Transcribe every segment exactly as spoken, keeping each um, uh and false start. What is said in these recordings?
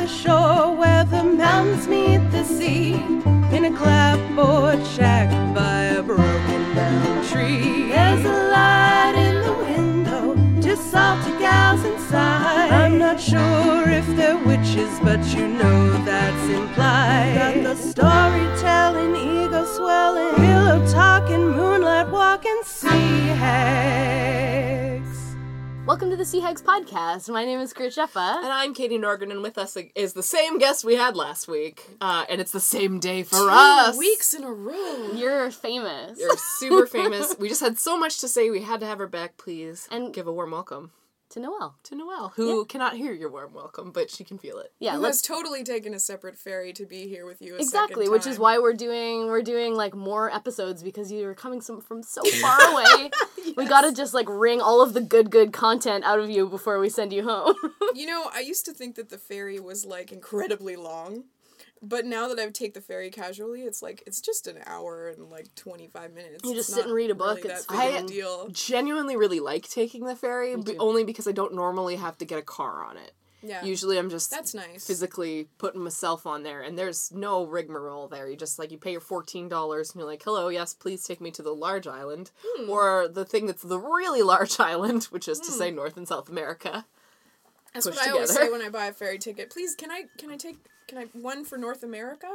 the shore where the mountains meet the sea, in a clapboard shack by a broken down tree. There's a light in the window, just salty gals inside. I'm not sure if they're witches, but you know that's implied. Got the storytelling, ego swelling, pillow talking, moonlight walking, sea hags. Welcome to the Sea Hags podcast. My name is Kurt Sheffa. And I'm Katie Norgan, and with us is the same guest we had last week. Uh, and it's the same day for Two us. weeks in a row. You're famous. You're super famous. We just had so much to say, we had to have her back, please. And give a warm welcome. To Noelle. To Noelle, who Yeah. cannot hear your warm welcome, but she can feel it. Yeah, Who let's has totally taken a separate ferry to be here with you a exactly, second which time. is why we're doing we're doing like more episodes because you're coming some, from so far away. Yes. We gotta just like wring all of the good good content out of you before we send you home. You know, I used to think that the ferry was like incredibly long. But now that I take the ferry casually, it's like, it's just an hour and like twenty-five minutes. You just It's sit not and read a book, Really it's that big of fine. a deal. Genuinely really like taking the ferry, Me b- too. only because I don't normally have to get a car on it. Yeah. Usually I'm just That's nice. physically putting myself on there, and there's no rigmarole there. You just, like, you pay your fourteen dollars, and you're like, hello, yes, please take me to the large island, Hmm. or the thing that's the really large island, which is to say North and South America. That's push what I always together. say when I buy a ferry ticket. Please, can I, can I take, can I, one for North America?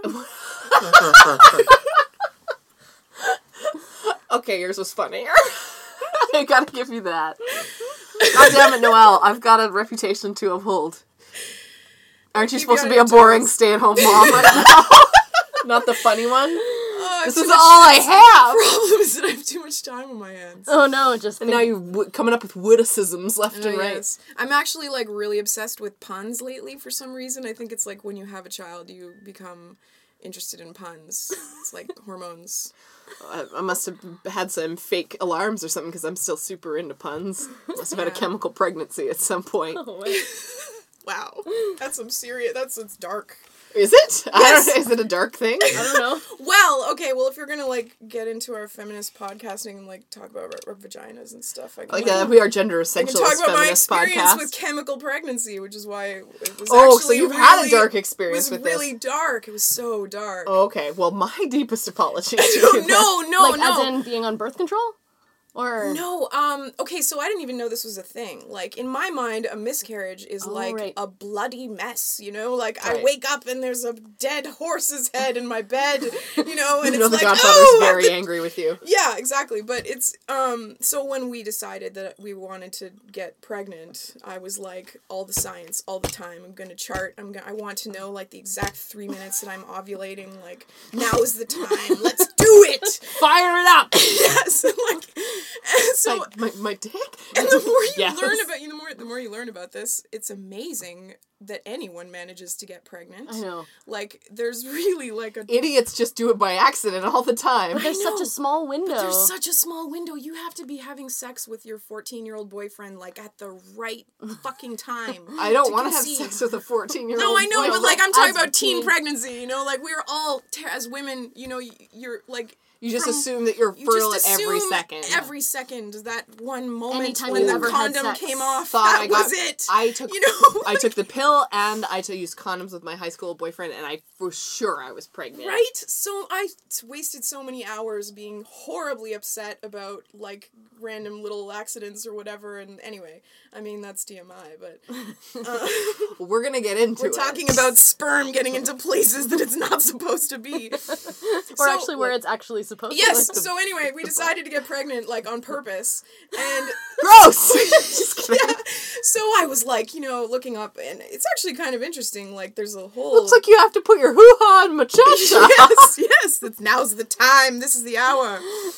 Okay, yours was funnier. I gotta give you that. God damn it, Noelle, I've got a reputation to uphold. Aren't you Keep supposed to you be on a your boring toes. stay-at-home mom right now? Not the funny one? Oh, This too is much- all I have! The problem is that I have too much time on my hands. Oh no, just And now you're w- coming up with witticisms left Oh, and right. yes. I'm actually, like, really obsessed with puns lately for some reason. I think it's like when you have a child, you become interested in puns. It's like hormones. I, I must have had some fake alarms or something because I'm still super into puns. Must have had a Yeah. chemical pregnancy at some point. Oh, wait. Wow. That's some serious, that's, it's dark. Is it? I Yes. don't know. Is it a dark thing? I don't know. Well, okay, well, if you're gonna, like, get into our feminist podcasting and, like, talk about our, our vaginas and stuff, I can, Like, like, uh, we are gender I can essentialist talk about my feminist experience podcast. with chemical pregnancy, which is why it was Oh, so actually you've really, had a dark It experience was with really this. dark. It was so dark. Oh, okay. Well, my deepest apologies. no, no, no, like no. as in being on birth control? Or No, um, okay, so I didn't even know this was a thing. Like, in my mind, a miscarriage is Oh, like right. a bloody mess, you know? Like, I Right. wake up and there's a dead horse's head in my bed, you know, and You know it's the like, Godfather's oh! very angry with you. Yeah, exactly, but it's, um, so when we decided that we wanted to get pregnant, I was like, all the science, all the time, I'm gonna chart, I'm gonna, I want to know, like, the exact three minutes that I'm ovulating, like, now is the time, let's do it! Fire it up! Yes, like, and so... my, my, my dick? And the more you Yes. learn about you, the more the more you learn about this, it's amazing that anyone manages to get pregnant. I know. Like, there's really like a Idiots just do it by accident all the time. But there's I such know, a small window. There's such a small window. You have to be having sex with your fourteen-year-old boyfriend like at the right fucking time. I don't to want to have conceive. sex with a fourteen-year-old. No, I know, boy. but like I'm talking as about teen teen- pregnancy. You know, like we're all ter- as women. You know, y- you're like. You just from- assume that you're You fertile at just every assume second. Every second, that one moment Anytime when you've the ever had condom sex. came off, Thought that I got- was it. I took you know, I took the pill and I t- used condoms with my high school boyfriend, and I for sure I was pregnant. Right? So I t- wasted so many hours being horribly upset about, like, random little accidents or whatever, and anyway, I mean, that's T M I, but... Uh, Well, we're gonna get into we're it. talking about sperm getting into places that it's not supposed to be. or so, actually where it's actually supposed Yes, to be. so anyway, we decided to get pregnant, like, on purpose, and... Gross! Just kidding. Yeah, so I was, like, you know, looking up, and it's actually kind of interesting, like, there's a whole... Looks like you have to put your hoo-ha on machacha. yes, yes, it's, now's the time, this is the hour.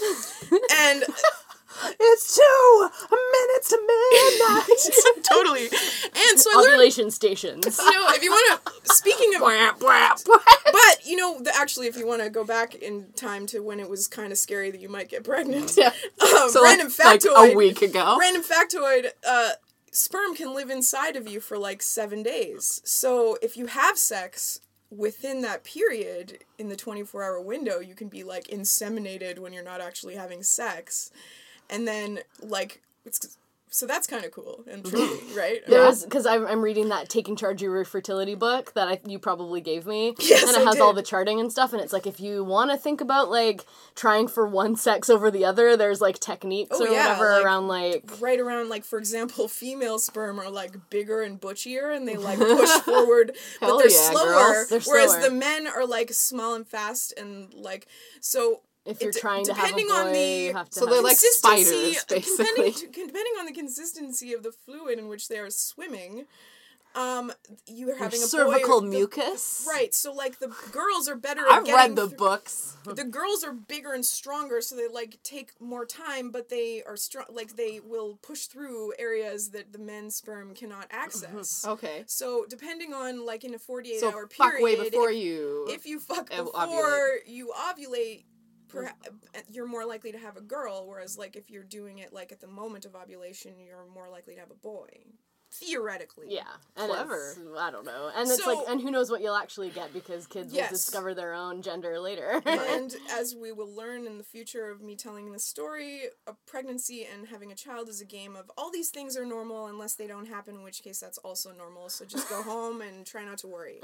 And... It's two minutes to midnight. Totally. And so I learned, Ovulation stations. you know, if you want to, speaking of, Bwah, bwah, bwah. but, you know, the, actually, if you want to go back in time to when it was kind of scary that you might get pregnant. Yeah. Um, So random like, factoid. like a week ago. Random factoid, uh, sperm can live inside of you for like seven days. So if you have sex within that period, in the twenty-four hour window, you can be, like, inseminated when you're not actually having sex. And then, like, it's so that's kind of cool and trippy, right? There's because I'm I'm reading that Taking Charge of Your Fertility book that I you probably gave me. Yes, and it I has did. all the charting and stuff, and it's like if you want to think about like trying for one sex over the other, there's like techniques Oh, or yeah, whatever like- around like Right around, like, for example, female sperm are, like, bigger and butchier, and they, like, push forward, but Hell they're yeah, slower, girls. They're whereas slower. the men are, like, small and fast, and, like, so... if you're it- trying to have a depending boy, on the- you have to. So have they're like consistency- spiders, basically. Depending, depending on the consistency of the fluid in which they are swimming, um, you are having a cervical boy, the- mucus. Right, so, like, the girls are better at I've getting read the through- books. The girls are bigger and stronger, so they, like, take more time, but they are strong, like, they will push through areas that the men's sperm cannot access. Okay. So, depending on, like, in a forty-eight So hour fuck period, way before if, you. if you fuck ev- before ovulate. you ovulate, perhaps you're more likely to have a girl, whereas, like, if you're doing it, like, at the moment of ovulation, you're more likely to have a boy. Theoretically. Yeah, and Clever. it's- I don't know, and it's So- like, and who knows what you'll actually get because kids Yes. will discover their own gender later. And as we will learn in the future of me telling this story, a pregnancy and having a child is a game of all these things are normal unless they don't happen, in which case that's also normal. So just go home and try not to worry.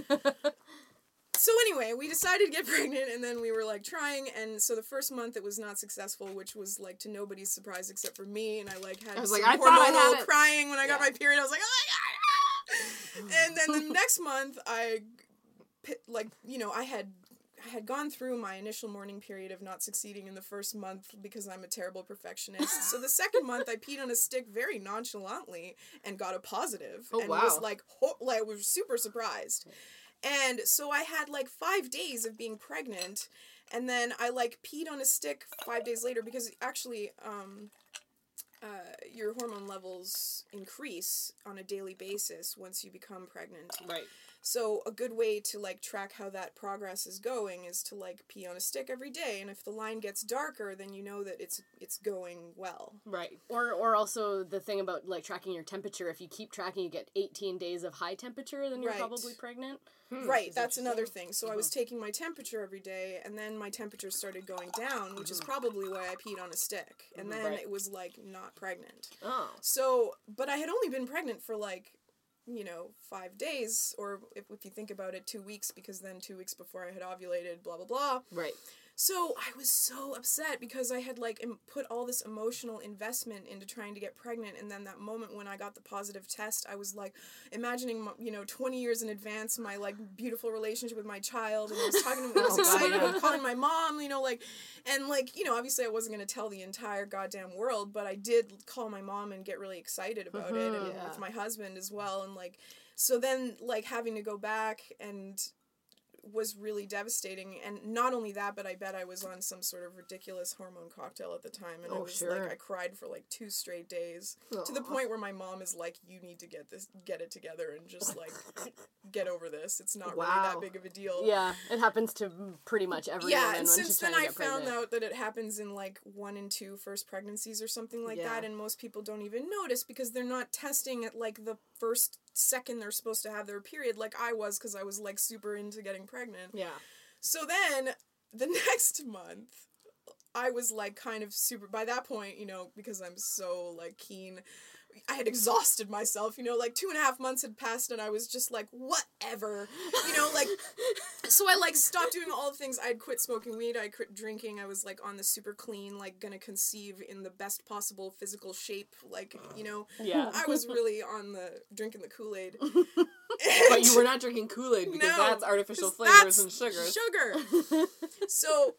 So anyway, we decided to get pregnant, and then we were, like, trying, and so the first month it was not successful, which was, like, to nobody's surprise except for me, and I, like, had I was some like, I thought I hormonal had it. crying when I got Yeah. my period. I was like, oh my god! ah!" And then the next month, I, pi- like, you know, I had I had gone through my initial mourning period of not succeeding in the first month because I'm a terrible perfectionist. So the second month, I peed on a stick very nonchalantly and got a positive, Oh, and wow. was, like, ho- like, was super surprised. And so I had, like, five days of being pregnant, and then I, like, peed on a stick five days later because actually, um, uh, your hormone levels increase on a daily basis once you become pregnant. Right. So a good way to, like, track how that progress is going is to, like, pee on a stick every day, and if the line gets darker, then you know that it's it's going well. Right. Or, or also the thing about like tracking your temperature. If you keep tracking, you get eighteen days of high temperature, then you're Right. probably pregnant. Right, is that's interesting. another thing. So I was taking my temperature every day, and then my temperature started going down, which is probably why I peed on a stick. And then Right. it was, like, not pregnant. Oh, So, but I had only been pregnant for, like, you know, five days, or if, if you think about it, two weeks, because then two weeks before I had ovulated, blah, blah, blah. Right. So I was so upset because I had, like, em- put all this emotional investment into trying to get pregnant, and then that moment when I got the positive test, I was, like, imagining, m- you know, twenty years in advance, my, like, beautiful relationship with my child, and I was talking to I was Oh, excited God. about calling my mom, you know, like, and, like, you know, obviously I wasn't going to tell the entire goddamn world, but I did call my mom and get really excited about it, and Yeah. with my husband as well, and, like, so then, like, having to go back and was really devastating, and not only that, but I bet I was on some sort of ridiculous hormone cocktail at the time, and I Oh, was sure. like, I cried for like two straight days, to the Aw. point where my mom is like, you need to get this, get it together, and just like, get over this. It's not really Wow. that big of a deal. yeah, it happens to pretty much every Yeah, woman and when since she's then trying to I get found pregnant. out that it happens in like one in two first pregnancies or something like Yeah. that, and most people don't even notice because they're not testing at like the first second they're supposed to have their period like I was, because I was like super into getting pregnant. Yeah. So then the next month I was like kind of super, by that point, you know, because I'm so like keen, I had exhausted myself, you know, like two and a half months had passed and I was just like, whatever, you know, like, so I like stopped doing all the things. I had quit smoking weed, I quit drinking, I was like on the super clean, like gonna conceive in the best possible physical shape, like, you know, Yeah. I was really on the drinking the Kool-Aid. But you were not drinking Kool-Aid because No, that's artificial 'cause flavors that's and sugars. Sugar. So,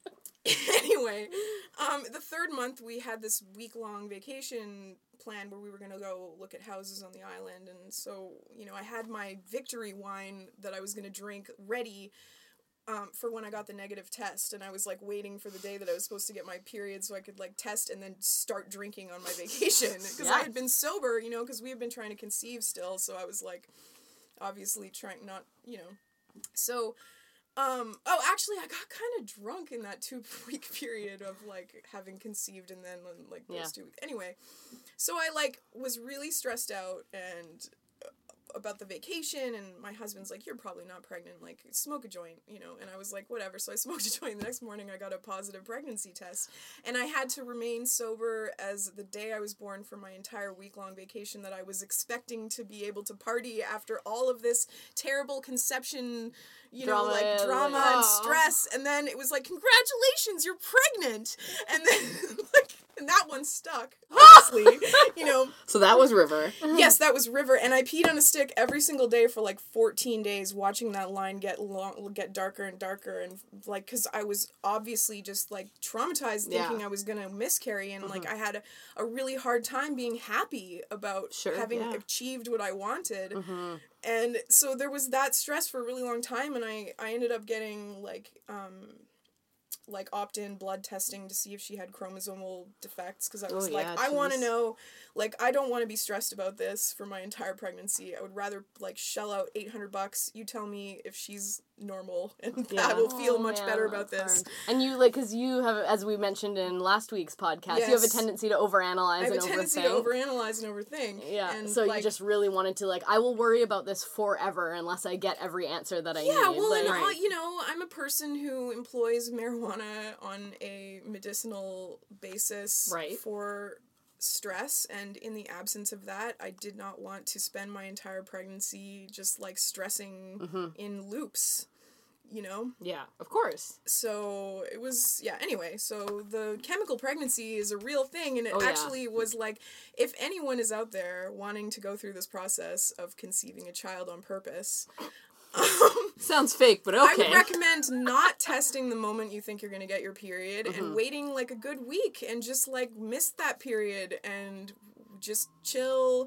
anyway, um, the third month we had this week-long vacation plan where we were going to go look at houses on the island, and so, you know, I had my victory wine that I was going to drink ready um, for when I got the negative test, and I was, like, waiting for the day that I was supposed to get my period so I could, like, test and then start drinking on my vacation, because I Yeah. had been sober, you know, because we had been trying to conceive still, so I was, like, obviously trying not, you know, so... Um, oh, actually, I got kind of drunk in that two-week period of, like, having conceived and then, like, those Yeah. two weeks. Anyway, so I, like, was really stressed out and about the vacation, and my husband's like, you're probably not pregnant, like, smoke a joint, you know, and I was like, whatever, so I smoked a joint. The next morning I got a positive pregnancy test, and I had to remain sober as the day I was born for my entire week-long vacation that I was expecting to be able to party after all of this terrible conception, you Drama, know, like, drama like, and oh. stress, and then it was like, congratulations, you're pregnant, and then, like, and that one stuck, honestly, you know. So that was River. Yes, that was River, and I peed on a stick every single day for like fourteen days, watching that line get long, get darker and darker, and like, cause I was obviously just like traumatized, thinking Yeah. I was gonna miscarry, and mm-hmm. like I had a, a really hard time being happy about Sure, having yeah. achieved what I wanted, Mm-hmm. and so there was that stress for a really long time, and I I ended up getting like um. like opt-in blood testing to see if she had chromosomal defects, because I was Oh, like, yeah, I want to geez. know, like, I don't want to be stressed about this for my entire pregnancy. I would rather, like, shell out eight hundred bucks, you tell me if she's normal, and Yeah. I will feel Oh, much man, better about that's this. hard. And you, like, because you have, as we mentioned in last week's podcast, you have a Yes. tendency to overanalyze I have and a tendency overthink. to overanalyze and overthink. Yeah, and, so like, you just really wanted to, like, I will worry about this forever unless I get every answer that I need. Yeah, well, like, and all, you know, I'm a person who employs marijuana on a medicinal basis Right. for stress, and in the absence of that, I did not want to spend my entire pregnancy just, like, stressing Mm-hmm. in loops, you know? Yeah, of course. So it was, yeah, anyway, so the chemical pregnancy is a real thing, and it Oh, yeah. actually was like, if anyone is out there wanting to go through this process of conceiving a child on purpose, um, Sounds fake, but I okay. would recommend not testing the moment you think you're going to get your period, Mm-hmm. and waiting like a good week and just like miss that period and just chill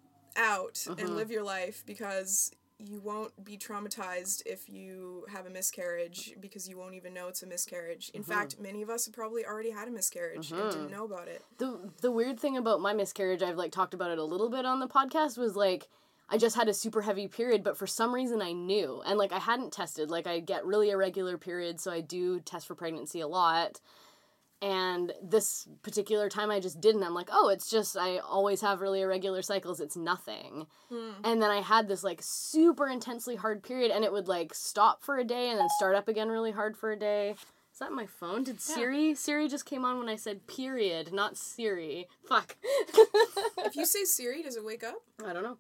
out Mm-hmm. and live your life, because you won't be traumatized if you have a miscarriage, because you won't even know it's a miscarriage. In Mm-hmm. fact, many of us have probably already had a miscarriage and didn't know about it. The the weird thing about my miscarriage, I've like talked about it a little bit on the podcast, was like I just had a super heavy period, but for some reason I knew, and like I hadn't tested. Like I get really irregular periods, so I do test for pregnancy a lot. And this particular time I just didn't. I'm like, oh, it's just I always have really irregular cycles. It's nothing. And then I had this like super intensely hard period, and it would like stop for a day and then start up again really hard for a day. Is that my phone? Did Siri? Siri just came on when I said period, not Siri. Fuck. If you say Siri, does it wake up? I don't know.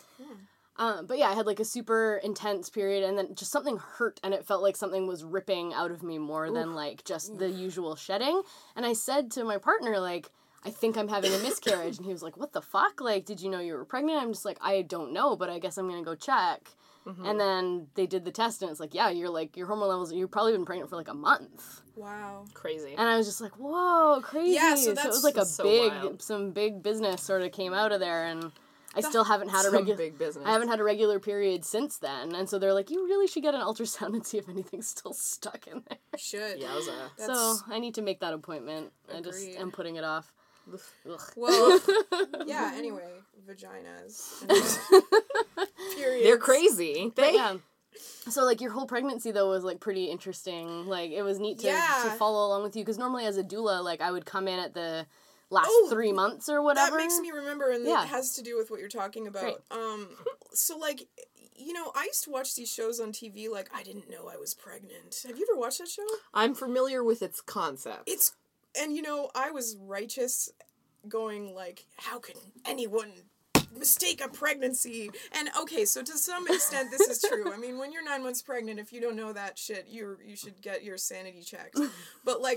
Um, but yeah, I had like a super intense period, and then just something hurt, and it felt like something was ripping out of me more than like just the usual shedding. And I said to my partner, like, I think I'm having a miscarriage. And he was like, what the fuck? Like, did you know you were pregnant? I'm just like, I don't know, but I guess I'm gonna go check. Mm-hmm. And then they did the test, and it's like, yeah, you're like, your hormone levels, you've probably been pregnant for like a month. Wow. Crazy. And I was just like, whoa, crazy. Yeah, so so it that's- was like a so big, wild. some big business sort of came out of there, and I still haven't had a Some regular. big business. I haven't had a regular period since then, and so they're like, you really should get an ultrasound and see if anything's still stuck in there. You should. Yowza. So That's- I need to make that appointment. I just Agreed. am putting it off. Ugh. Well, yeah, anyway, vaginas. And periods. They're crazy. But They yeah. So like your whole pregnancy though was like pretty interesting. Like it was neat to, Yeah. to follow along with you, because normally as a doula, like I would come in at the last Oh, three months or whatever. That makes me remember, and Yeah. it has to do with what you're talking about. Great. Um, so like, you know, I used to watch these shows on T V. Like, I didn't know I was pregnant. Have you ever watched that show? I'm familiar with its concept. It's, and you know, I was righteous, going like, how can anyone mistake a pregnancy? And okay, so to some extent this is true. I mean, when you're nine months pregnant, if you don't know that shit, you you should get your sanity checked. But like,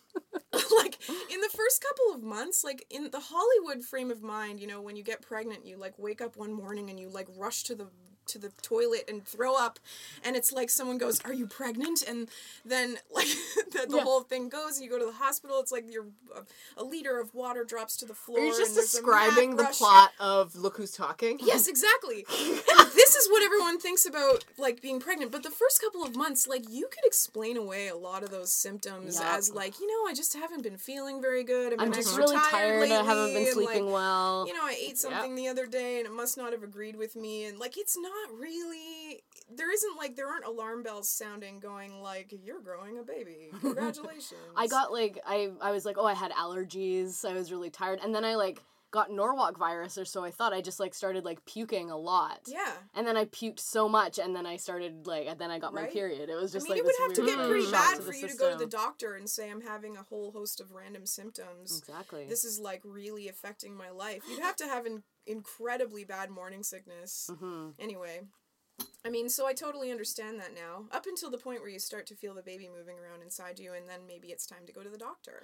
like in the first couple of months, like in the Hollywood frame of mind, you know, when you get pregnant, you like wake up one morning and you like rush to the to the toilet and throw up, and it's like someone goes, "Are you pregnant?" And then like the, the Yeah. whole thing goes, and you go to the hospital. It's like your a, a liter of water drops to the floor. Are you just and there's a describing mad the rush. plot of Look Who's Talking? Yes, exactly. And this is what everyone thinks about, like, being pregnant. But the first couple of months, like, you could explain away a lot of those symptoms Yup. as, like, you know, I just haven't been feeling very good. I've I'm been just extra really tired tired. lately, I haven't been and, sleeping like, well. you know, I ate something the other day and it must not have agreed with me. And, like, it's not really... There isn't, like, there aren't alarm bells sounding going, like, you're growing a baby. Congratulations. I got like I I was like, oh, I had allergies. I was really tired, and then I like got Norwalk virus, or so I thought. I just, like, started, like, puking a lot. Yeah. And then I puked so much, and then I started, like, and then I got Right? my period. It was just, I mean, like, it would this have to weird get pretty shock bad to for the you to go to the system. doctor and say, I'm having a whole host of random symptoms. Exactly. This is, like, really affecting my life. You'd have to have an incredibly bad morning sickness. Mm-hmm. Anyway. I mean, so I totally understand that now. Up until the point where you start to feel the baby moving around inside you, and then maybe it's time to go to the doctor.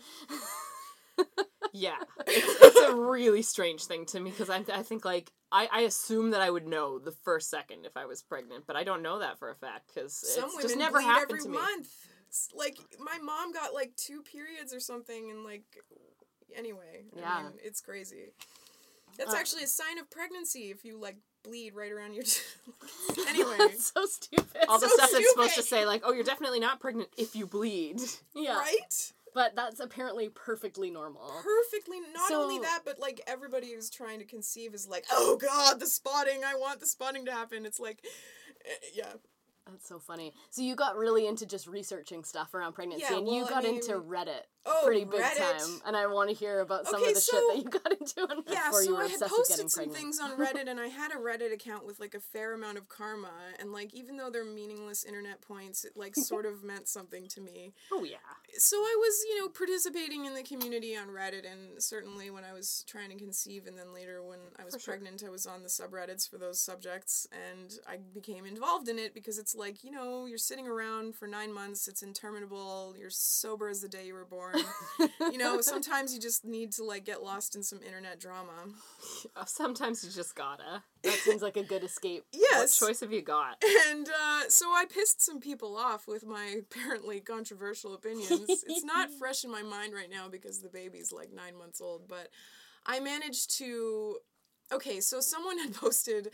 Yeah, it's, it's a really strange thing to me, because I, I think, like, I, I assume that I would know the first second if I was pregnant, but I don't know that for a fact, because Some it's women just never bleed happened every to me. month. It's like, my mom got, like, two periods or something, and, like, anyway. Yeah. I mean, it's crazy. That's Uh, actually a sign of pregnancy if you, like, bleed right around your... Anyway. That's so stupid. All the So stuff that's supposed to stupid. say, like, oh, you're definitely not pregnant if you bleed. Yeah. Right? But that's apparently perfectly normal. Perfectly. Not So- only that, but, like, everybody who's trying to conceive is like, oh, God, the spotting. I want the spotting to happen. It's like, eh, yeah. That's so funny. So you got really into just researching stuff around pregnancy, Yeah, and you well, I got into mean- Reddit Oh, pretty big Reddit. time. And I want to hear about some Okay, of the so- shit that you got into and Yeah, before you so were I had obsessed with getting posted some pregnant. things on Reddit, and I had a Reddit account with, like, a fair amount of karma, and, like, even though they're meaningless internet points, it, like, sort of meant something to me. Oh, yeah. So I was, you know, participating in the community on Reddit, and certainly when I was trying to conceive, and then later when I was For sure. pregnant, I was on the subreddits for those subjects, and I became involved in it because it's like, you know, you're sitting around for nine months, it's interminable, you're sober as the day you were born. You know, sometimes you just need to, like, get lost in some internet drama. Sometimes you just gotta. That seems like a good escape. Yes. What choice have you got? And uh, so I pissed some people off with my apparently controversial opinions. It's not fresh in my mind right now because the baby's like nine months old, but I managed to... Okay, so someone had posted...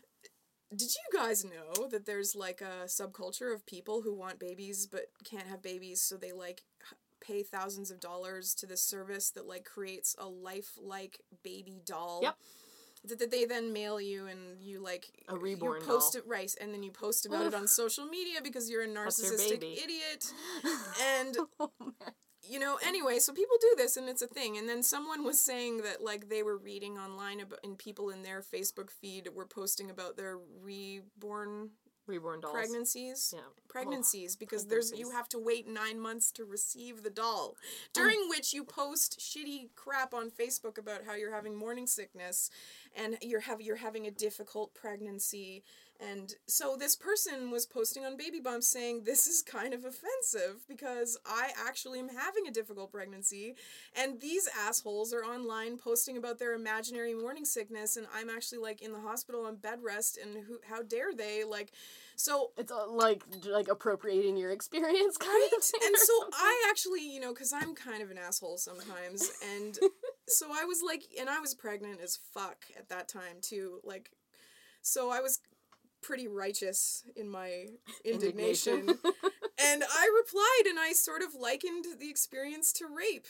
Did you guys know that there's like a subculture of people who want babies but can't have babies, so they like h- pay thousands of dollars to this service that like creates a lifelike baby doll? Yep. That, that they then mail you, and you like A reborn you post doll. it right, and then you post about it on social media because you're a That's your narcissistic baby. idiot. And Oh, man. you know, anyway, so people do this, and it's a thing. And then someone was saying that like they were reading online about, and people in their Facebook feed were posting about their reborn Reborn dolls. pregnancies. Yeah. Pregnancies, because there's you pregnancies. have to wait nine months to receive the doll, during which you post shitty crap on Facebook about how you're having morning sickness, and you're have you're having a difficult pregnancy. And so this person was posting on Baby Bump saying, this is kind of offensive because I actually am having a difficult pregnancy, and these assholes are online posting about their imaginary morning sickness, and I'm actually like in the hospital on bed rest, and who how dare they, like, so It's uh, like like appropriating your experience, kind right? of thing And or so something. I actually, you know, because I'm kind of an asshole sometimes, and so I was like, and I was pregnant as fuck at that time too, like, so I was pretty righteous in my indignation. Indignation. And I replied, and I sort of likened the experience to rape.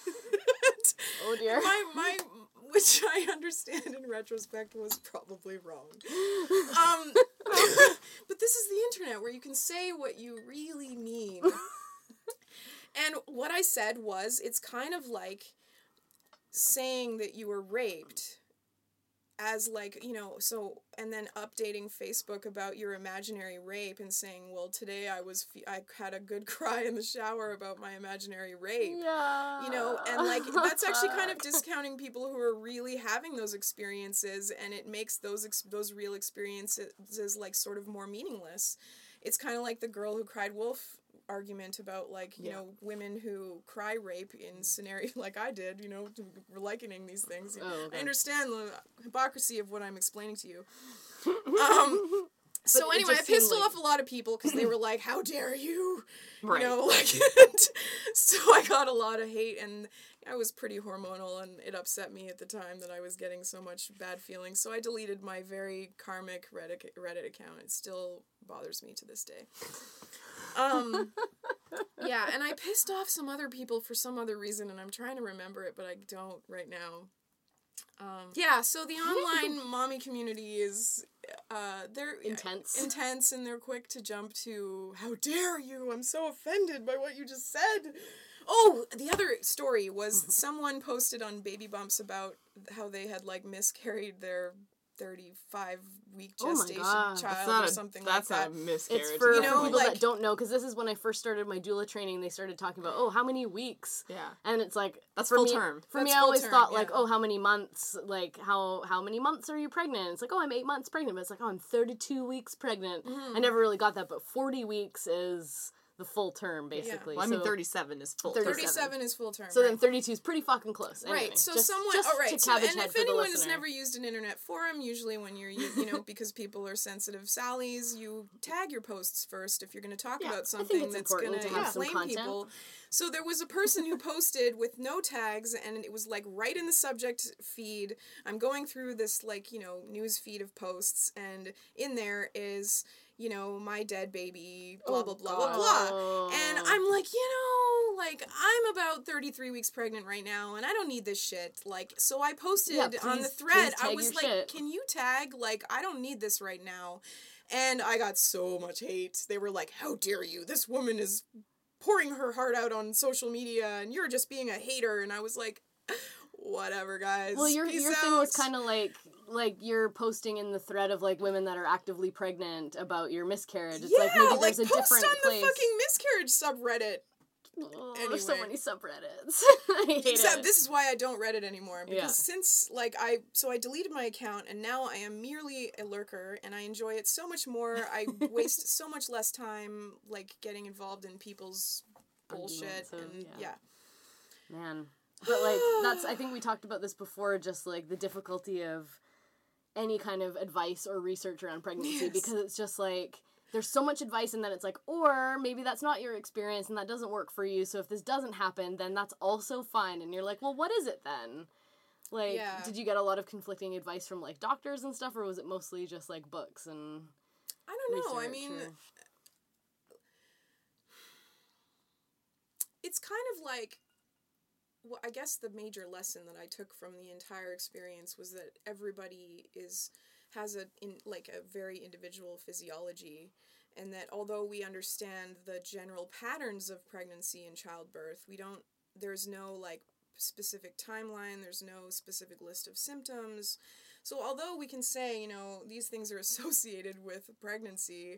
Oh dear. my, my, which I understand in retrospect was probably wrong. Um, but this is the internet where you can say what you really mean. And what I said was, it's kind of like saying that you were raped as like, you know, so, and then updating Facebook about your imaginary rape and saying, well, today I was, fe- I had a good cry in the shower about my imaginary rape. Yeah. You know, and like, that's actually kind of discounting people who are really having those experiences, and it makes those, ex- those real experiences like sort of more meaningless. It's kind of like the girl who cried wolf argument about like, you Yeah. know, women who cry rape in scenario like I did, you know, likening these things. Oh, okay. I understand the hypocrisy of what I'm explaining to you. Um, so it anyway, I just seemed pissed like- off a lot of people because they were like, how dare you? Right. You know, like, and so I got a lot of hate, and I was pretty hormonal, and it upset me at the time that I was getting so much bad feelings. So I deleted my very karmic Reddit Reddit account. It still bothers me to this day. Um, yeah, and I pissed off some other people for some other reason, and I'm trying to remember it, but I don't right now. Um, yeah, so the online mommy community is, uh, they're Intense. intense, and they're quick to jump to, how dare you, I'm so offended by what you just said, Oh, the other story was someone posted on Baby Bumps about how they had like miscarried their thirty-five week Oh my gestation God. child That's not or a, something that's like not that. a miscarriage. It's for, You know, for people like- that don't know, because this is when I first started my doula training. They started talking about, oh, how many weeks? Yeah. And it's like That's for full me, term. For That's me, I full always term, thought like, yeah. oh, how many months? Like how how many months are you pregnant? It's like, oh, I'm eight months pregnant. But it's like, oh, I'm thirty-two weeks pregnant. Mm-hmm. I never really got that, but forty weeks is the full term basically. Well, I mean, So- thirty-seven is full. thirty-seven. thirty-seven is full term. So right? then thirty-two is pretty fucking close. Anyway, Right, so just, someone, just all right, to so, cabbage and head if for the anyone has listener. never used an internet forum, usually when you're, you, you know, because people are sensitive Sallies, you tag your posts first if you're going to talk Yeah, I about think something it's that's important going to to have some inflame content. people. So there was a person who posted with no tags, and it was like right in the subject feed. I'm going through this like, you know, news feed of posts, and in there is, you know, my dead baby, blah, Oh, blah, blah, blah, God. blah. And I'm like, you know, like, I'm about thirty-three weeks pregnant right now, and I don't need this shit. Like, so I posted Yeah, on the please- thread, please I tag was your like, shit. can you tag? Like, I don't need this right now. And I got so much hate. They were like, how dare you? This woman is pouring her heart out on social media, and you're just being a hater. And I was like, whatever, guys. Well, your Peace your out. thing was kind of like like you're posting in the thread of like women that are actively pregnant about your miscarriage. It's yeah, like maybe like, there's a post different on place. the fucking miscarriage subreddit. Oh, there's so Anyway. many subreddits. I hate Except it. this is why I don't Reddit anymore, because Yeah. since like I so I deleted my account, and now I am merely a lurker, and I enjoy it so much more. I waste so much less time like getting involved in people's bullshit Arguments, so, and yeah. yeah. Man. But like that's I think we talked about this before, just like the difficulty of any kind of advice or research around pregnancy, Yes. because it's just like there's so much advice, and then it's like, or maybe that's not your experience and that doesn't work for you, so if this doesn't happen, then that's also fine. And you're like, well, what is it then? Like, Yeah. did you get a lot of conflicting advice from like doctors and stuff, or was it mostly just like books and I don't know. I research, mean, or- it's kind of like well, I guess the major lesson that I took from the entire experience was that everybody is has a in like a very individual physiology, and that although we understand the general patterns of pregnancy and childbirth, we don't there's no like specific timeline, there's no specific list of symptoms. So although we can say, you know, these things are associated with pregnancy,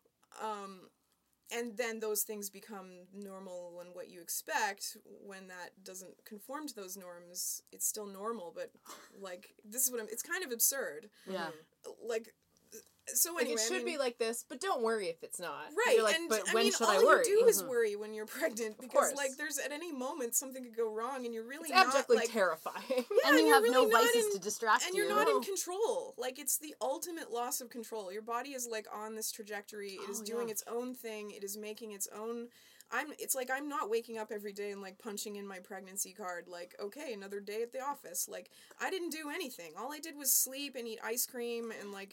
um and then those things become normal and what you expect, when that doesn't conform to those norms, it's still normal, but, like, this is what I'm... It's kind of absurd. yeah. Like, so Like, anyway, it should I mean, be like this, but don't worry if it's not. Right, You're like, and but I when mean, should all I worry? you do is Mhm. worry when you're pregnant, because, course. like, there's at any moment something could go wrong, and you're really It's not, abjectly like... terrifying. Yeah, And you you're have no really not vices in- to distract And you. you're not in control. Like, it's the ultimate loss of control. Your body is, like, on this trajectory. It is Oh, doing yeah. its own thing. It is making its own... I'm. It's like I'm not waking up every day and, like, punching in my pregnancy card. Like, okay, another day at the office. Like, I didn't do anything. All I did was sleep and eat ice cream and, like...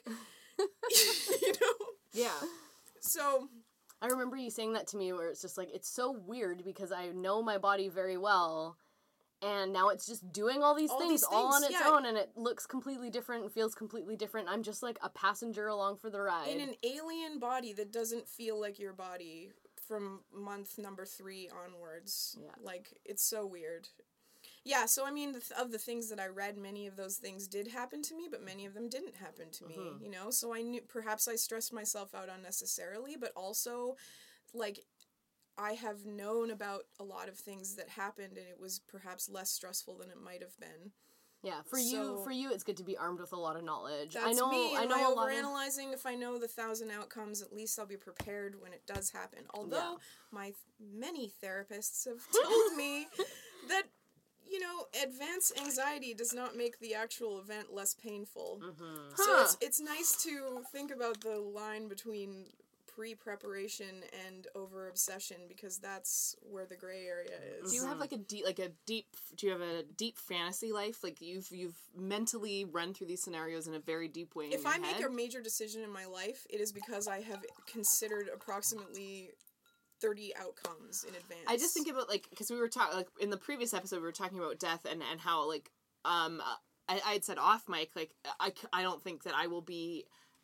you know? Yeah. So... I remember you saying that to me, where it's just like, it's so weird because I know my body very well, and now it's just doing all these All things these all on things, its yeah. own, and it looks completely different and feels completely different. I'm just like a passenger along for the ride. In an alien body that doesn't feel like your body from month number three onwards. Yeah. Like, it's so weird. Yeah, so I mean, the th- of the things that I read, many of those things did happen to me, but many of them didn't happen to me, Mhm. you know? So I knew, perhaps I stressed myself out unnecessarily, but also, like, I have known about a lot of things that happened, and it was perhaps less stressful than it might have been. yeah, for so- you, for you, it's good to be armed with a lot of knowledge. That's I know, me. I Am know I a lot of. overanalyzing? If I know the thousand outcomes, at least I'll be prepared when it does happen. Although Yeah. my th- many therapists have told me that, you know, advanced anxiety does not make the actual event less painful. Mhm. So Huh. it's it's nice to think about the line between pre-preparation and over-obsession, because that's where the gray area is. Do you have like a deep, like a deep? Do you have a deep fantasy life? Like you've you've mentally run through these scenarios in a very deep way. In If your I make head? a major decision in my life, it is because I have considered approximately thirty outcomes in advance. I just think about like because we were talking like in the previous episode we were talking about death and and how like um I I had said off mic like I, c- I don't think that I will be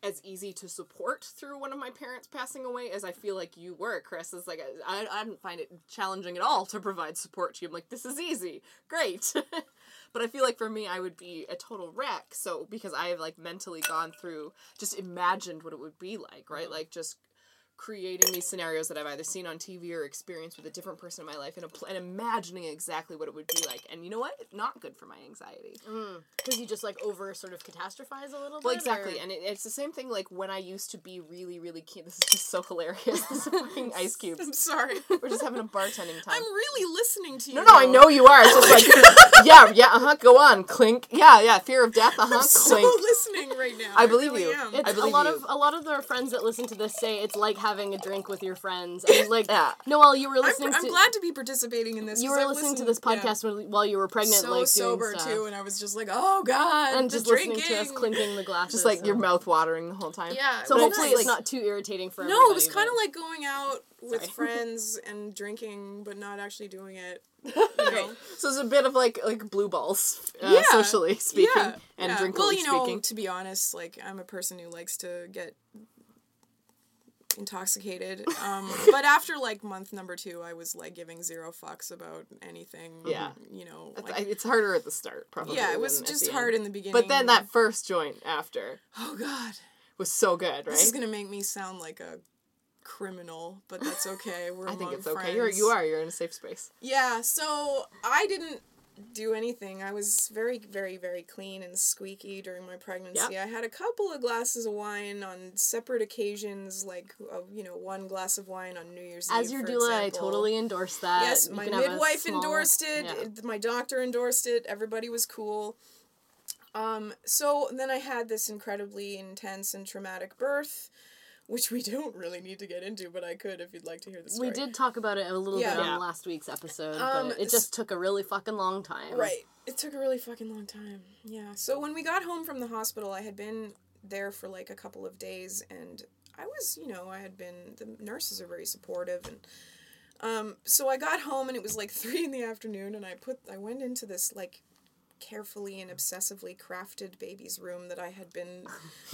as easy to support through one of my parents passing away as I feel like you were, Chris. It's like, I, I didn't find it challenging at all to provide support to you. I'm like, this is easy. Great. But I feel like for me, I would be a total wreck. So, because I have, like, mentally gone through, just imagined what it would be like, right? Like, just creating these scenarios that I've either seen on T V or experienced with a different person in my life and, a, and imagining exactly what it would be like. And you know what? Not good for my anxiety. Because mm. you just, like, over sort of catastrophize a little bit? Well, exactly. Or? And it, it's the same thing, like, when I used to be really, really keen. This is just so hilarious. This is fucking Ice Cubes. I'm sorry. We're just having a bartending time. I'm really listening to you. No, no, I know you are. It's just like, yeah, yeah, uh-huh, go on, clink. Yeah, yeah, fear of death, uh-huh, I'm clink. so listening right now. I believe really you. Am. It's I believe a lot you. of a lot of the friends that listen to this say it's like having a drink with your friends. And like, Yeah. Noelle, you were I'm, listening I'm to. glad to be participating in this. You 'cause were I've listening to listened- this podcast yeah. when, while you were pregnant, So like sober doing stuff. too, and I was just like, oh god, And the just drinking. listening to us clinking the glasses. Just like so. your mouth watering the whole time. Yeah. So it was hopefully nice. it's not too irritating for No, everybody. it was kind of but- like going out with Sorry. friends and drinking, but not actually doing it. You Great. know? So it's a bit of like like blue balls, uh, Yeah. socially speaking, Yeah, and yeah. drinkily Well, you know, speaking. to be honest, like I'm a person who likes to get intoxicated. Um, but after like month number two, I was like giving zero fucks about anything. Yeah. You know. It's- Like, it's harder at the start, probably. yeah, it was than at just the hard end. in the beginning. But then that first joint after Oh god, was so good, this is right? gonna make me sound like a criminal, but that's okay. We're I think among it's okay. friends. You're you are. You're in a safe space. Yeah, so I didn't do anything. I was very, very, very clean and squeaky during my pregnancy. I had a couple of glasses of wine on separate occasions, like, uh, you know, one glass of wine on New Year's As Eve, your for doula, I example. totally endorse that. Yes, You my can have a midwife small- endorsed it. yeah. it- My doctor endorsed it. Everybody was cool. Um, so then I had this incredibly intense and traumatic birth, which we don't really need to get into, but I could if you'd like to hear the story. We did talk about it a little Yeah. bit on Yeah. last week's episode, Um, but it just took a really fucking long time. Right. It took a really fucking long time. Yeah. So when we got home from the hospital, I had been there for like a couple of days, and I was, you know, I had been, the nurses are very supportive, and um, so I got home, and it was like three in the afternoon, and I put, I went into this like carefully and obsessively crafted baby's room that I had been,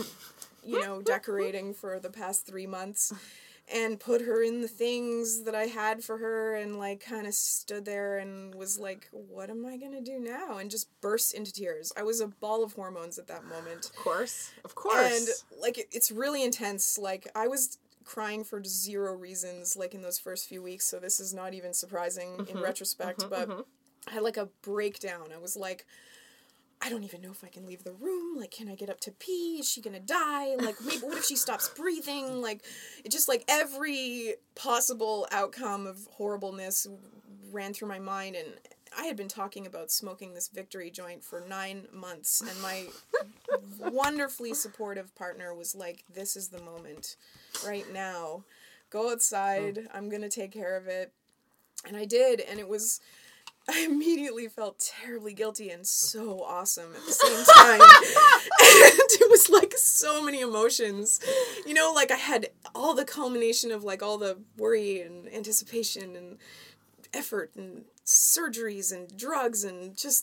you know, decorating for the past three months. And put her in the things that I had for her, and like kind of stood there and was like, what am I gonna do now? And just burst into tears. I was a ball of hormones at that moment. Of course, of course. And like it, it's really intense. Like I was crying for zero reasons like in those first few weeks, so this is not even surprising Mm-hmm. in retrospect, but I had like a breakdown. I was like, I don't even know if I can leave the room. Like, can I get up to pee? Is she gonna die? Like, maybe, what if she stops breathing? Like, it just, like, every possible outcome of horribleness ran through my mind. And I had been talking about smoking this Victory joint for nine months. And my wonderfully supportive partner was like, this is the moment right now. Go outside. I'm gonna take care of it. And I did. And it was... I immediately felt terribly guilty and so awesome at the same time. And it was like so many emotions. You know, like I had all the culmination of like all the worry and anticipation and effort and surgeries and drugs and just...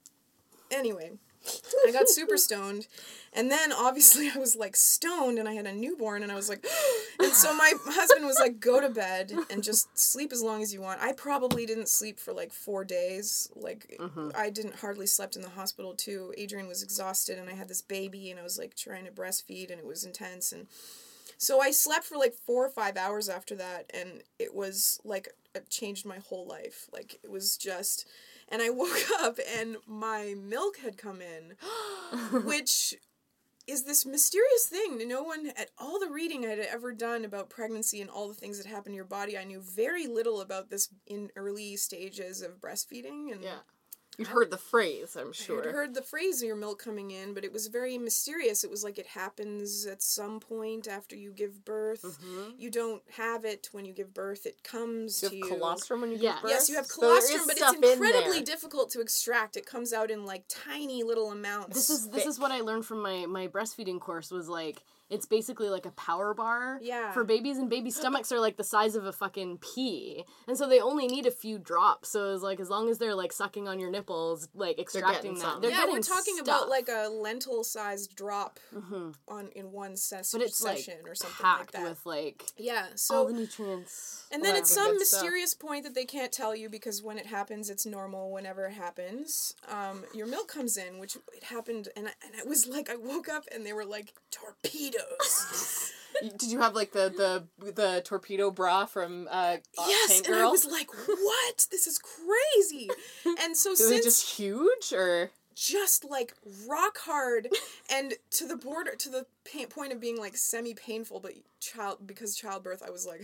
Anyway, I got super stoned. And then obviously I was like stoned and I had a newborn and I was like... And so my husband was like, go to bed and just sleep as long as you want. I probably didn't sleep for like four days. Like, Mm-hmm. I didn't hardly slept in the hospital too. Adrian was exhausted and I had this baby and I was like trying to breastfeed and it was intense. And so I slept for like four or five hours after that and it was like, it changed my whole life. Like, it was just... And I woke up and my milk had come in, which... is this mysterious thing. No one, at all the reading I had ever done about pregnancy and all the things that happen to your body, I knew very little about this in early stages of breastfeeding. And yeah. You'd heard the phrase, I'm I sure. had heard the phrase of your milk coming in, but it was very mysterious. It was like it happens at some point after you give birth. Mm-hmm. You don't have it when you give birth. It comes You to have you. colostrum when you Yeah. give birth? Yes, you have So there is colostrum, but stuff it's in incredibly there. difficult to extract. It comes out in like tiny little amounts. This is this is what I learned from my, my breastfeeding course was like it's basically like a power bar Yeah. for babies, and baby stomachs are like the size of a fucking pea. And so they only need a few drops. So it's like as long as they're like sucking on your nipples, like extracting that. some. They're yeah, getting we're talking stuff. about like a lentil-sized drop Mhm. on in one ses- But it's like session or something like packed that. with like yeah, all so the nutrients. and then at Wow. some Good stuff. mysterious point that they can't tell you because when it happens, it's normal whenever it happens. Um, your milk comes in, which it happened, and I, and I was like, I woke up and they were like torpedoes. Did you have like the the the torpedo bra from uh yes, Tank and I Girl? was like, what? This is crazy. And so Is it since just huge or? just like rock hard and to the border to the pain, point of being like semi painful, but child because childbirth I was like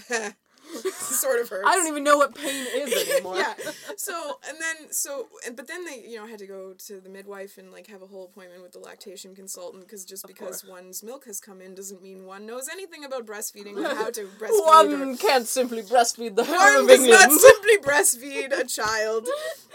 sort of hurts. I don't even know what pain is anymore. yeah. So and then so and but then they you know had to go to the midwife and like have a whole appointment with the lactation consultant because just because course. one's milk has come in doesn't mean one knows anything about breastfeeding or how to breastfeed. or, One can't simply breastfeed the one whole of does not England. simply breastfeed a child.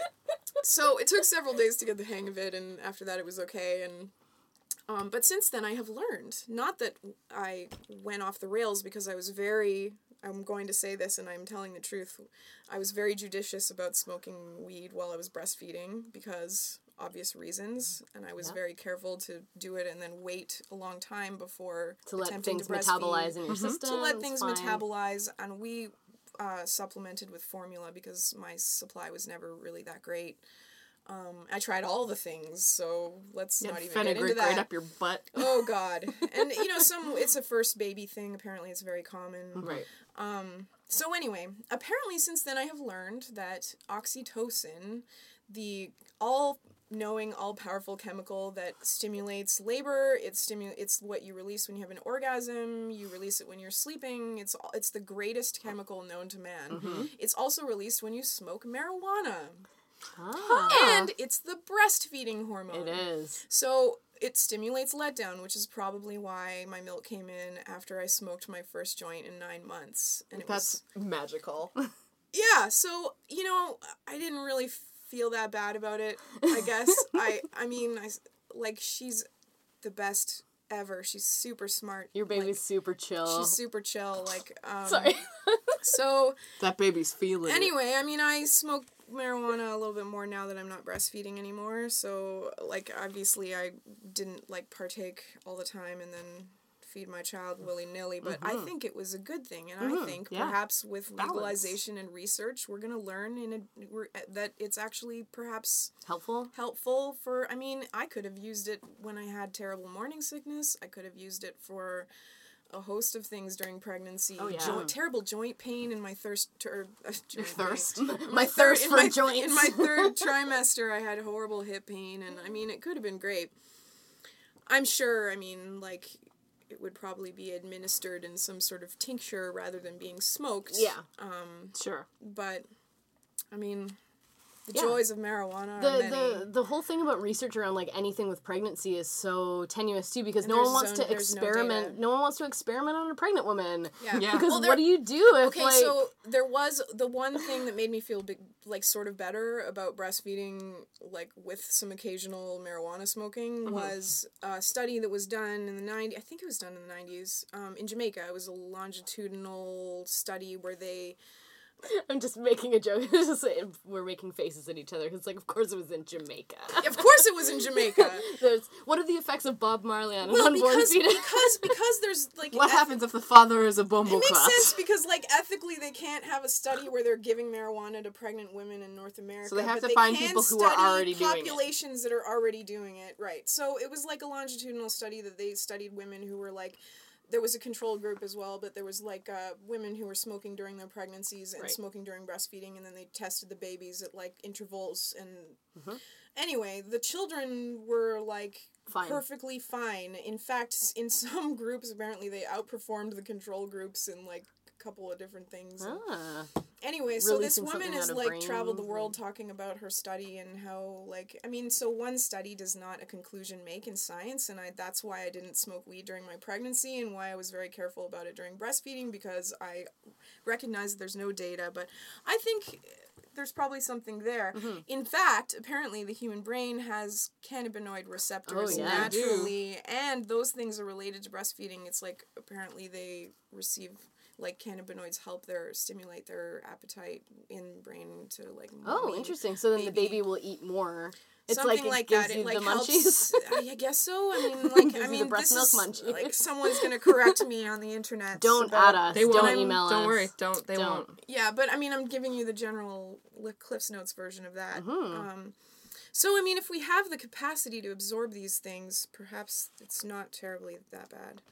So it took several days to get the hang of it, and after that it was okay. And um, but since then I have learned, not that I went off the rails because I was very, I'm going to say this and I'm telling the truth, I was very judicious about smoking weed while I was breastfeeding because obvious reasons, and I was Yeah. very careful to do it and then wait a long time before To let attempting things to breastfeed. metabolize in your system. To let it's things fine. metabolize, and we uh, supplemented with formula because my supply was never really that great. Um, I tried all the things, so let's Yeah, not even get fenugreek into that. right up your butt. Oh God! And you know, some it's a first baby thing. Apparently, it's very common. Right. Um. So anyway, apparently, since then, I have learned that oxytocin, the all-knowing, all-powerful chemical that stimulates labor, it stimu- It's what you release when you have an orgasm. You release it when you're sleeping. It's all- it's the greatest chemical known to man. Mm-hmm. It's also released when you smoke marijuana, Ah, and it's the breastfeeding hormone. it is. So it stimulates letdown, which is probably why my milk came in after I smoked my first joint in nine months. And it That's magical. was yeah. So you know, I didn't really feel that bad about it. I guess I. I mean, I s- like she's the best ever. She's super smart. Your baby's like, super chill. She's super chill. Like um. Sorry. So That baby's feeling it. anyway, I mean, I smoke marijuana a little bit more now that I'm not breastfeeding anymore. So, like, obviously, I didn't like partake all the time and then feed my child willy nilly. But I think it was a good thing, and I think yeah. perhaps with Balance. legalization and research, we're gonna learn in a we're, that it's actually perhaps Helpful? helpful for. I mean, I could have used it when I had terrible morning sickness. I could have used it for a host of things during pregnancy. Oh, yeah. Joint, terrible joint pain in my thirst. Ter, uh, Your joint pain. thirst. My third- thirst in for my, joints. In my third trimester, I had horrible hip pain, and I mean, it could have been great. I'm sure, I mean, like, it would probably be administered in some sort of tincture rather than being smoked. Yeah. Um, Sure. but, I mean, the Yeah. joys of marijuana are The, many. the the whole thing about research around like anything with pregnancy is so tenuous too because And no one there's wants zone- to there's no experiment. data. No, one wants to experiment on a pregnant woman. yeah. Yeah. Because Well, there- what do you do if Okay, like so there was the one thing that made me feel big, like sort of better about breastfeeding, like with some occasional marijuana smoking, Mm-hmm. was a study that was done in the nineties. I think it was done in the nineties um, in Jamaica. It was a longitudinal study where they. I'm just making a joke. It's just like, we're making faces at each other because like of course it was in Jamaica. Of course, it was in Jamaica. There's what are the effects of Bob Marley on an Well, unborn because fetus? because because there's like What eth- happens if the father is a It bumble makes class? sense because, like, ethically, they can't have a study where they're giving marijuana to pregnant women in North America. So they have but to find can people who are study already doing it. populations that are already doing it, right? So it was like a longitudinal study that they studied women who were like. There was a control group as well, but there was like uh, women who were smoking during their pregnancies and Right. smoking during breastfeeding, and then they tested the babies at like intervals. And Mhm. anyway, the children were like Fine. perfectly fine. In fact, s- in some groups, apparently they outperformed the control groups in like a couple of different things. And Ah. anyway, so this Releasing woman something has out of like traveled the brains world and- talking about her study and how like I mean, so one study does not a conclusion make in science, and I that's why I didn't smoke weed during my pregnancy and why I was very careful about it during breastfeeding, because I recognize that there's no data, but I think there's probably something there. Mm-hmm. In fact, apparently the human brain has cannabinoid receptors Oh, yeah. naturally, and those things are related to breastfeeding. It's like apparently they receive like cannabinoids help their stimulate their appetite in brain to like Oh, mommy, interesting. So then the baby. baby will eat more. It's Something like it like gives that. you It like the helps. munchies. I guess so. I mean, like Gives I you the mean, breast this milk is munchies. like someone's gonna correct me on the internet. Don't about- add us. They Don't won't. email us. Don't worry. Don't. They Don't. won't. Yeah, but I mean, I'm giving you the general li- Cliff's Notes version of that. Mhm. Um, so I mean, if we have the capacity to absorb these things, perhaps it's not terribly that bad.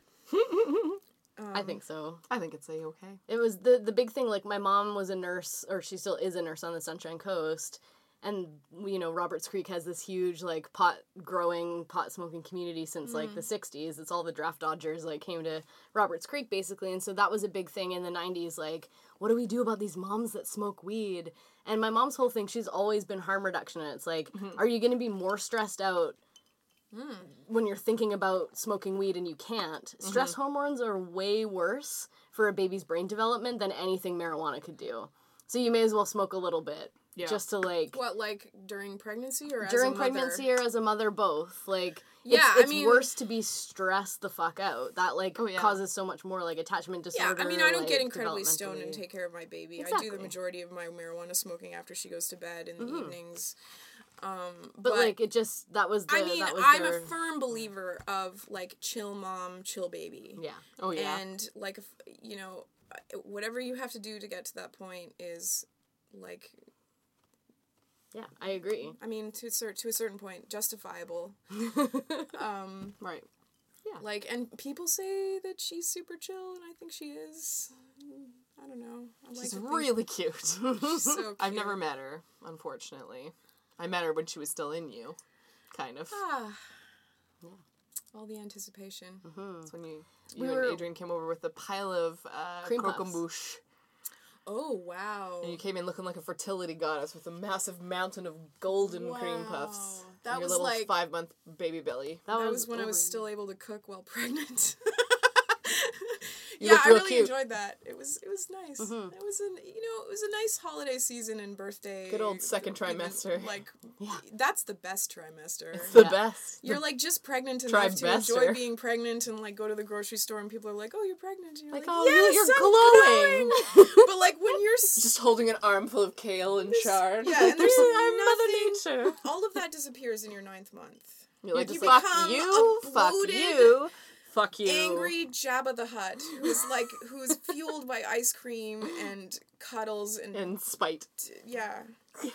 Um, I think so. I think it's a-okay. It was the the big thing. Like my mom was a nurse, or she still is a nurse on the Sunshine Coast, and you know Roberts Creek has this huge like pot growing, pot smoking community since like the sixties. It's all the draft dodgers like came to Roberts Creek basically, and so that was a big thing in the nineties. Like, what do we do about these moms that smoke weed? And my mom's whole thing, she's always been harm reduction, and it's like, are you going to be more stressed out when you're thinking about smoking weed and you can't? Stress hormones are way worse for a baby's brain development than anything marijuana could do. So you may as well smoke a little bit. Yeah. Just to like What, like during pregnancy or as during a mother? pregnancy or as a mother, both. Like Yeah, it's, I it's mean- worse to be stressed the fuck out. That like Oh, yeah. causes so much more like attachment Yeah, disorder. I mean, I don't like, get incredibly stoned and developmentally. take care of my baby. I do Exactly. the majority of my marijuana smoking after she goes to bed in the evenings. Um, But, like it just that was the I mean, that was I'm their, a firm believer of like chill mom, chill baby. yeah. Oh, yeah. And like, if, you know, whatever you have to do to get to that point is like, Yeah, I agree. I mean, to a cer- to a certain point, justifiable. um, Right. like, and people say that she's super chill, and I think she is. I don't know. I like She's to think- really cute. She's so I've never cute. met her, unfortunately. I met her when she was still in you, kind of. Ah. All the anticipation. That's when you, you We and were- Adrian came over with a pile of uh, Cream puffs. croquembouche. Oh, wow. And you came in looking like a fertility goddess with a massive mountain of golden cream puffs. Wow. and That your was little like- five month baby belly. That, That was when I was over- still able to cook while pregnant. You yeah, looked I real really cute. enjoyed that. It was it was nice. Mhm. It was an you know it was a nice holiday season and birthday. Good old second even, trimester. Like Yeah. that's the best trimester. It's the Yeah. best. You're like just pregnant enough to Trimester. enjoy being pregnant and like go to the grocery store and people are like, "Oh, you're pregnant." And you're Like, like, oh, yes, you're I'm glowing. glowing." But like when you're s- Just holding an armful of kale and chard. yeah, and there's I'm Mother nothing- Nature. all of that disappears in your ninth month. You're like, You fuck become you, a fuck bloated, you, fuck you. Angry Jabba the Hutt, who's like who's fueled by ice cream and cuddles and, And spite. yeah, yeah.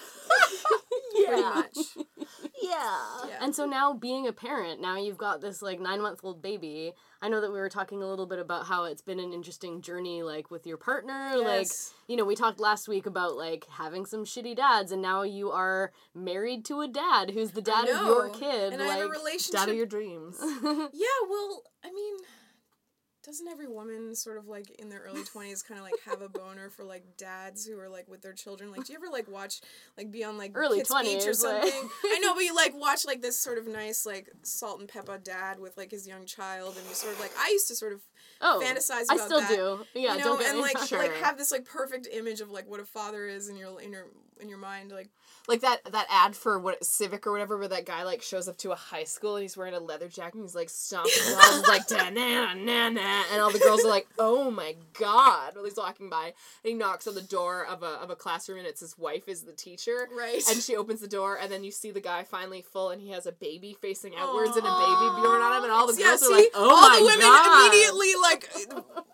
pretty much. Yeah. Yeah. And so now being a parent, now you've got this like nine month old baby. I know that we were talking a little bit about how it's been an interesting journey like with your partner. Like, Yes. you know, we talked last week about like having some shitty dads and now you are married to a dad who's the dad of your know. kid. And like I have a relationship. Dad of your dreams. Yeah, well, I mean, doesn't every woman sort of like in their early twenties kind of like have a boner for like dads who are like with their children? Like, do you ever like watch like be on like Early Kids Beach or twenties, like- something? I know, but you like watch like this sort of nice like salt and pepper dad with like his young child, and you sort of like I used to sort of oh, fantasize I about still that. do. Yeah, you know, don't get and me like wrong. Sure. like have this like perfect image of like what a father is in your in your in your mind, like Like that that ad for what Civic or whatever, where that guy like shows up to a high school and he's wearing a leather jacket and he's like stomping around, he's like da na na na, and all the girls are like, oh my god, while he's walking by, and he knocks on the door of a of a classroom and it's his wife is the teacher, right. and she opens the door and then you see the guy finally full and he has a baby facing outwards and a baby born on him, and all the yeah, girls see, are like, oh all my the women god, immediately like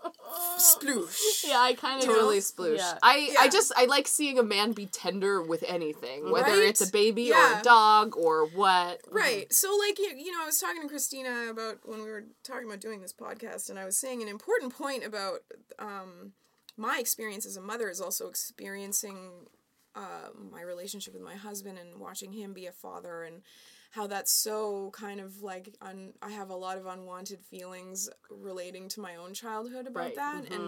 sploosh. Yeah, I kind of totally sploosh. Yeah. I, Yeah. I just I like seeing a man be tender with anything, whether Right? it's a baby or Yeah. a dog or what. Right. So, like, you, you know, I was talking to Christina about when we were talking about doing this podcast, and I was saying an important point about um, my experience as a mother is also experiencing uh, my relationship with my husband and watching him be a father, and how that's so kind of like un- I have a lot of unwanted feelings relating to my own childhood about Right, that, mhm. and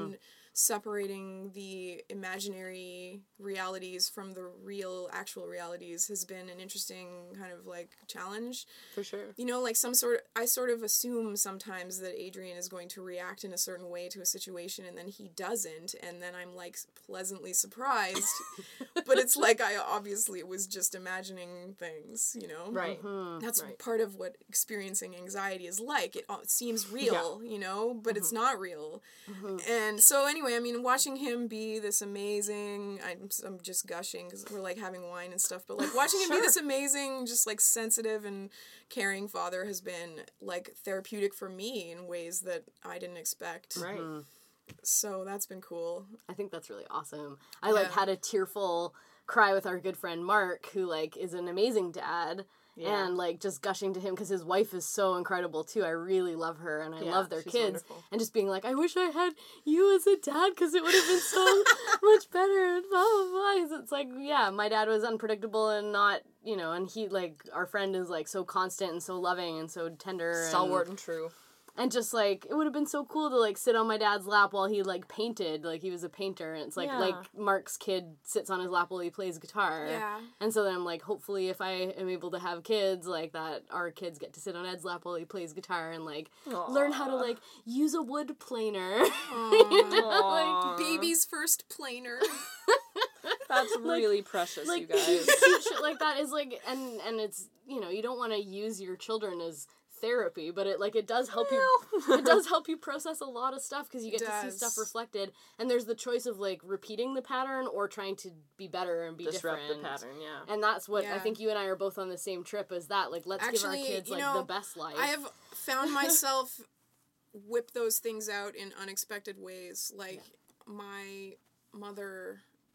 separating the imaginary realities from the real actual realities has been an interesting kind of like challenge. For sure. You know, like some sort of, I sort of assume sometimes that Adrian is going to react in a certain way to a situation and then he doesn't, and then I'm like pleasantly surprised. But it's like I obviously was just imagining things, you know? Right. Mm-hmm. That's Right. part of what experiencing anxiety is like. It, it seems real, yeah. you know, but mm-hmm. it's not real. Mm-hmm. And so anyway, I mean, watching him be this amazing, I'm, I'm just gushing because we're like having wine and stuff, but like watching him sure. be this amazing, just like sensitive and caring father has been like therapeutic for me in ways that I didn't expect. Right. Mm-hmm. So that's been cool. I think that's really awesome. I like yeah. had a tearful cry with our good friend Mark, who like is an amazing dad. Yeah. And, like, just gushing to him because his wife is so incredible, too. I really love her, and I yeah, love their she's kids. Wonderful. And just being like, I wish I had you as a dad because it would have been so much better, and blah, blah, blah. 'Cause it's like, yeah, my dad was unpredictable and not, you know, and he, like, our friend is, like, so constant and so loving and so tender. Stalwart and, and true. And just, like, it would have been so cool to, like, sit on my dad's lap while he, like, painted. Like, he was a painter. And it's, like, yeah. like Mark's kid sits on his lap while he plays guitar. Yeah. And so then I'm, like, hopefully if I am able to have kids, like, that our kids get to sit on Ed's lap while he plays guitar and, like, Aww. learn how to, like, use a wood planer. You know? Like, baby's first planer. That's like, really precious, like, you guys. Cute shit like that is, like, and, and it's, you know, you don't want to use your children as therapy, but it like it does help you it does help you process a lot of stuff because you get to see stuff reflected, and there's the choice of like repeating the pattern or trying to be better and be Disrupt different. the pattern, yeah. And that's what yeah. I think you and I are both on the same trip as that. Like, let's Actually, give our kids you like know, the best life. I have found myself whip those things out in unexpected ways. Like yeah. my mother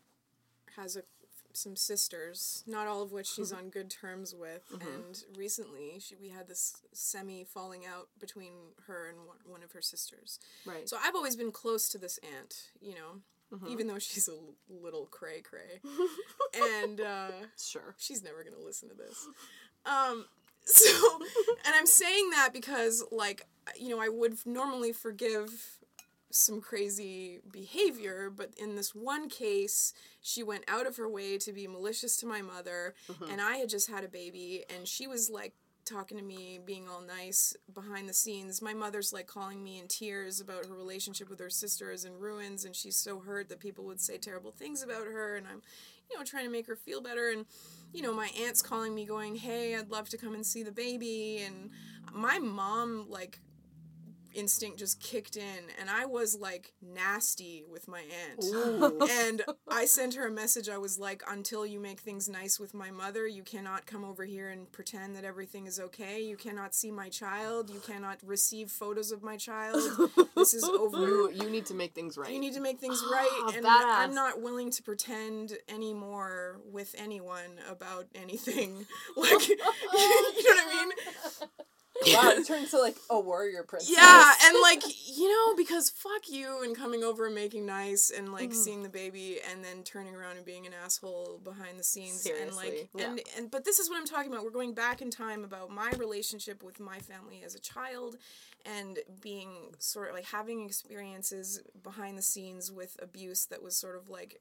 has a some sisters, not all of which she's on good terms with, mm-hmm. and recently she we had this semi falling out between her and one, one of her sisters. Right. So I've always been close to this aunt, you know, mm-hmm. even though she's a l- little cray cray, and uh, sure she's never gonna listen to this. Um, so, and I'm saying that because, like, you know, I would normally forgive some crazy behavior, but in this one case, she went out of her way to be malicious to my mother, mm-hmm. and I had just had a baby, and she was, like, talking to me, being all nice behind the scenes. My mother's, like, calling me in tears about her relationship with her sister is in ruins, and she's so hurt that people would say terrible things about her, and I'm, you know, trying to make her feel better, and, you know, my aunt's calling me going, hey, I'd love to come and see the baby, and my mom, like, instinct just kicked in, and I was like nasty with my aunt. Ooh. And I sent her a message. I was like, until you make things nice with my mother, you cannot come over here and pretend that everything is okay. You cannot see my child. You cannot receive photos of my child. This is over. You, you need to make things right. You need to make things right, and Badass. I'm not willing to pretend anymore with anyone about anything. Like, you know what I mean? Wow, it turned to, like, a warrior princess. Yeah, and, like, you know, because fuck you, and coming over and making nice, and, like, mm. seeing the baby, and then turning around and being an asshole behind the scenes. Seriously. And, like, yeah. and, and, but this is what I'm talking about. We're going back in time about my relationship with my family as a child, and being sort of, like, having experiences behind the scenes with abuse that was sort of, like,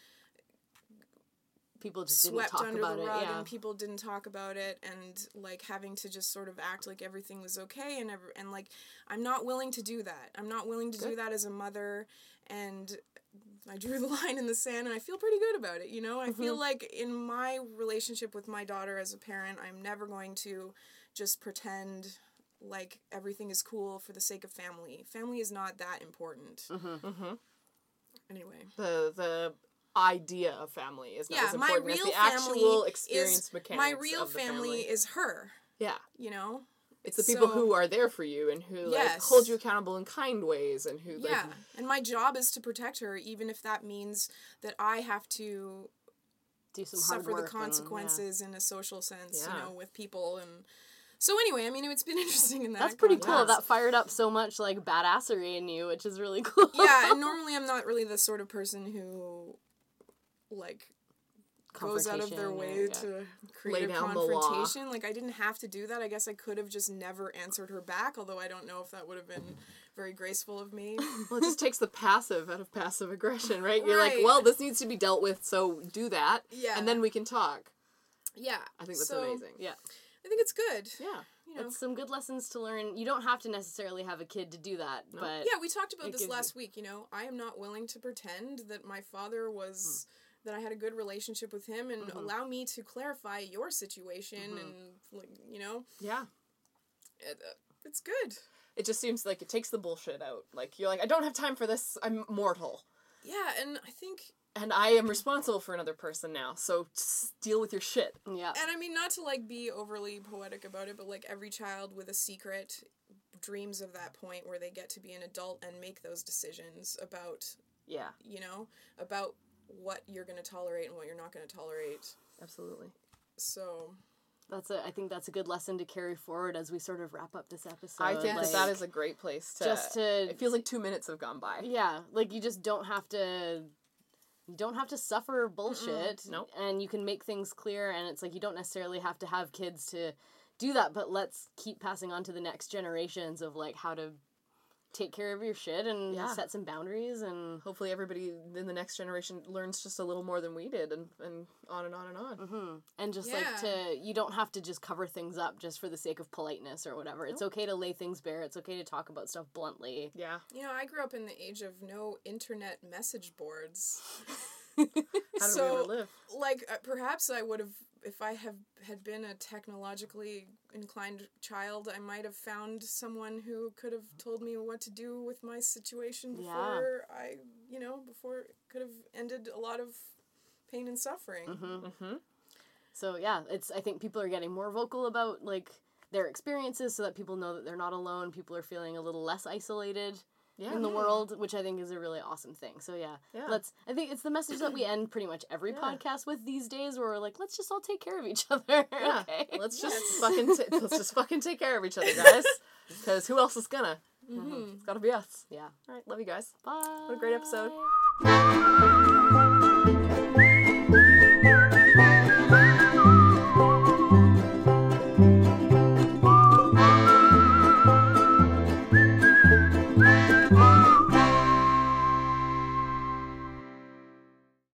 people just swept didn't talk under about the it, rug, yeah. and people didn't talk about it, and like having to just sort of act like everything was okay, and every, and like I'm not willing to do that. I'm not willing to good. do that as a mother, and I drew the line in the sand, and I feel pretty good about it. You know, I mm-hmm. feel like in my relationship with my daughter as a parent, I'm never going to just pretend like everything is cool for the sake of family. Family is not that important. Mm-hmm. Mm-hmm. Anyway, the the. idea of family is not yeah, as important my real as the family actual experience is, mechanics my real of the family, family is her. Yeah. You know? It's the people so, who are there for you and who, like, yes. hold you accountable in kind ways and who, like... Yeah, and my job is to protect her, even if that means that I have to do some suffer hard work the consequences and, yeah. in a social sense, yeah. you know, with people. And so anyway, I mean, it's been interesting in that That's pretty context. cool. That fired up so much, like, badassery in you, which is really cool. Yeah, and normally I'm not really the sort of person who... like goes out of their confrontation way or- yeah. to create Lay a down the law. confrontation. Like, I didn't have to do that. I guess I could have just never answered her back, although I don't know if that would have been very graceful of me. Well, it just takes the passive out of passive aggression, right? You're Right. like, well, this needs to be dealt with, so do that, Yeah. and then we can talk. Yeah. I think that's so, amazing. Yeah. I think it's good. Yeah. You know. It's some good lessons to learn. You don't have to necessarily have a kid to do that, but Yeah, we talked about it this gives last week. You know, I am not willing to pretend that my father was, Hmm. that I had a good relationship with him, and Mm-hmm. allow me to clarify your situation, and, like, you know, Yeah. it, uh, it's good. It just seems like it takes the bullshit out. Like, you're like, I don't have time for this. I'm mortal. Yeah, and I think, And I am responsible for another person now, so just deal with your shit. yeah. and I mean, not to, like, be overly poetic about it, but, like, every child with a secret dreams of that point where they get to be an adult and make those decisions about, Yeah. you know, about what you're going to tolerate and what you're not going to tolerate. Absolutely. So, That's a I think that's a good lesson to carry forward as we sort of wrap up this episode. I think like, that that is a great place to... just to It feels like two minutes have gone by. yeah, like you just don't have to you don't have to suffer bullshit. Nope. And you can make things clear, and it's like you don't necessarily have to have kids to do that, but let's keep passing on to the next generations of like how to take care of your shit and Yeah. set some boundaries and Hopefully everybody in the next generation learns just a little more than we did, and, and on and on and on. hmm and just Yeah. like to you don't have to just cover things up just for the sake of politeness or whatever. It's okay to lay things bare. It's okay to talk about stuff bluntly. Yeah. you know, I grew up in the age of no internet message boards. How did we So- ever live? Like, uh, perhaps I would have, if I have had been a technologically inclined child, I might have found someone who could have told me what to do with my situation Yeah. before I, you know, before it could have ended a lot of pain and suffering. Mm-hmm. So yeah, it's I think people are getting more vocal about like their experiences so that people know that they're not alone. People are feeling a little less isolated Yeah. in the world, which I think is a really awesome thing. So yeah, Yeah. let's I think it's the message that we end pretty much every Yeah. podcast with these days where we're like, let's just all take care of each other. Yeah. Okay. Let's just fucking t- let's just fucking take care of each other, guys. Because who else is gonna? Mm-hmm. It's gotta be us. Yeah. All right. Love you guys. Bye. What a great episode.